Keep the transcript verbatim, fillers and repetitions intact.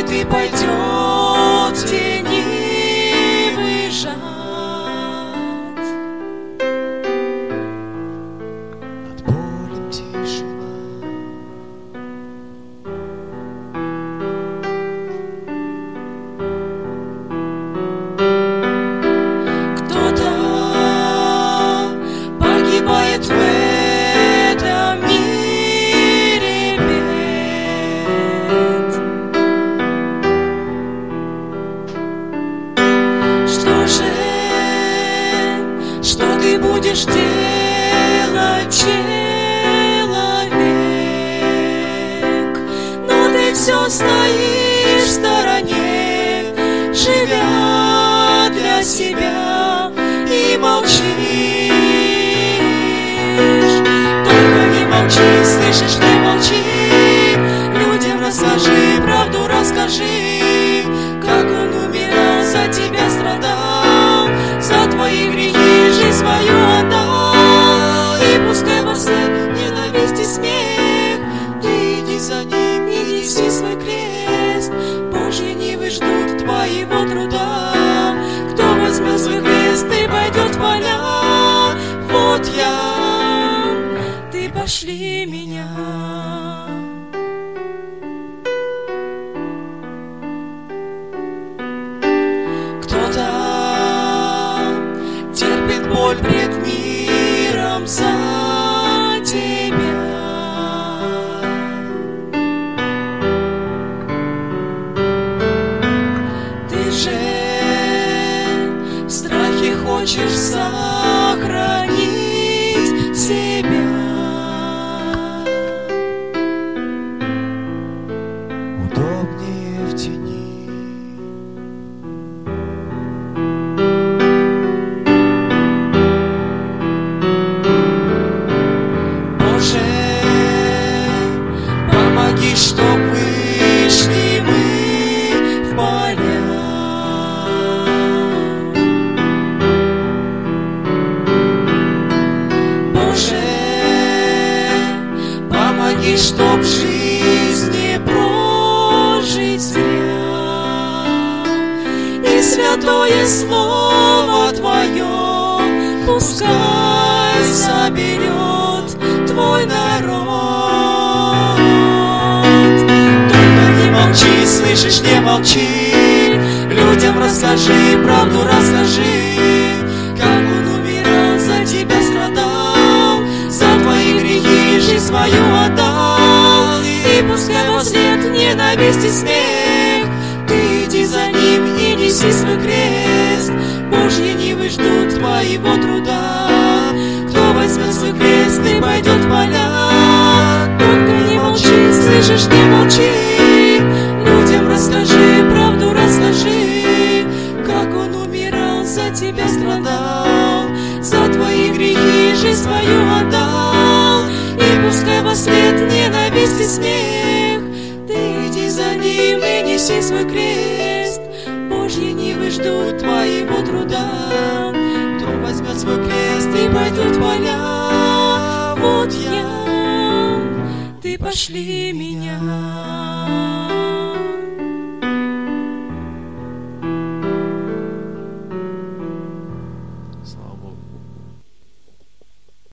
ты пойдет в тени выжать. Над полем тишина, кто-то погибает в этом мире бед. Что же, что ты будешь делать, человек? Но ты все стоишь в стороне, живя для себя, и молчишь. Только не молчи, слышишь, не молчи. Людям расскажи, правду расскажи, как он умирал, за тебя страдал, за твои грехи жизнь свою отдал. И пускай во след ненависть и смех, ты иди за ним и неси свой крест. Божьи нивы ждут твоего труда. Кто возьмет свой крест и пойдет в поля? Вот я, ты пошли меня. Кто-то терпит боль пред миром за тебя. Ты же в страхе хочешь сохранить себя. удобнее в тени. Боже, помоги, чтоб вышли мы в поля. Боже, помоги, чтоб жизнь не прожить зря. И святое слово Твое пускай соберет Твой народ. Только не молчи, слышишь, не молчи. Людям расскажи, правду расскажи, как он умирал, за тебя страдал, за твои грехи жизнь свою отдал. И пускай во след ненависть и смех, ты иди за ним и неси свой крест. Божьи нивы ждут твоего труда. Кто возьмет свой крест и пойдет в поля? Только не молчи, слышишь, не молчи. Людям расскажи, правду расскажи, как он умирал, за тебя страдал, за твои грехи жизнь свою отдал. И пускай во след ненависть и смех, ты иди за ним и неси свой крест. Божьи нивы ждут твоего труда. Кто возьмет свой крест и пойдет в поля? Вот я, ты пошли меня.